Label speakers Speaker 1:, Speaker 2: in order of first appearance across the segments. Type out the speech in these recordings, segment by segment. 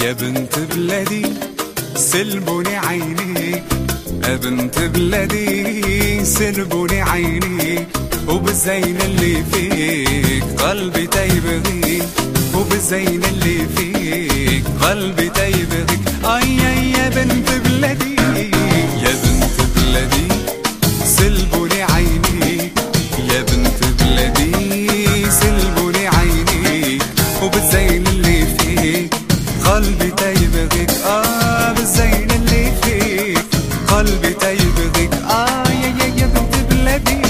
Speaker 1: يا بنت بلادي سلبوني عينيك، يا بنت بلادي سلبوني عينيك، وبالزين اللي فيك قلبي تيبغيك، وبالزين اللي فيك قلبي تيبغيك. اي يا بنت بلادي، يا بنت بلادي سلبوني عينيك، يا بنت بلادي سلبوني عينيك، وبالزين اللي فيك قلبي تيبغيك. بالزين اللي فيك قلبي تيبغيك. يا بنت بلادي.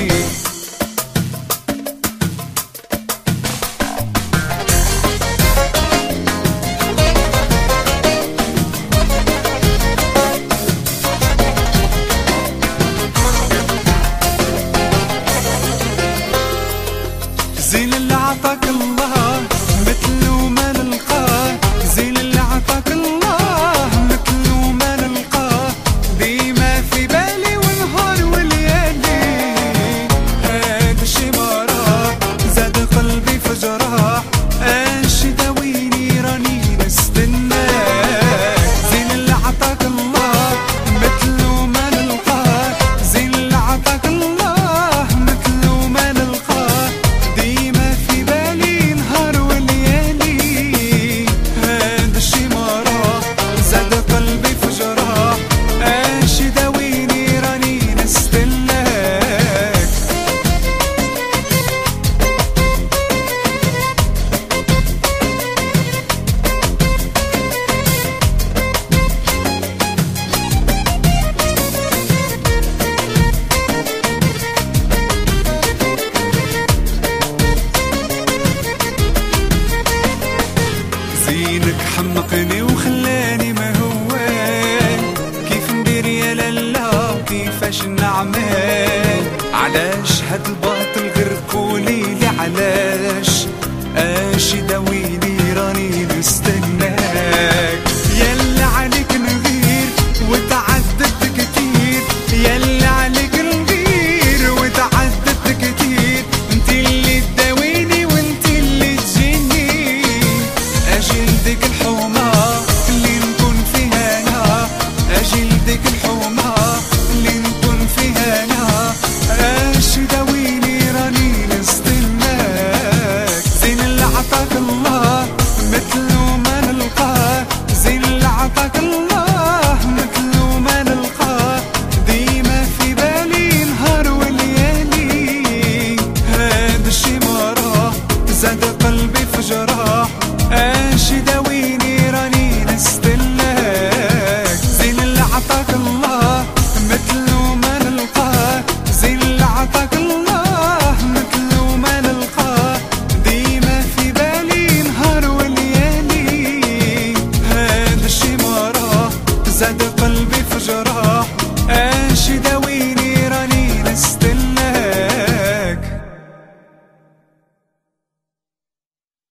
Speaker 1: زين اللي عطاك الله مثله ما نلقاه، زين اللي عطاك الله مثله ما نلقاه، ديما في بالي ونهار وليالي، هذا الشي ما راه زاد قلبي في جراح، اش داويني راني نستناك. زين اللي عطاك الله مثله ما نلقاه، زين اللي عطاك الله مثله ما نلقاه، ديما في بالي نهار وليالي، هذا الشي ما راه زاد قلبي في جراح، اش داويني راني نستناك. زينك حمقني وخلاني ما هوان، كيف ندير يا لالا كيفاش نعمل، علاش هاد الباطل غير قوليلي علاش، اش داويني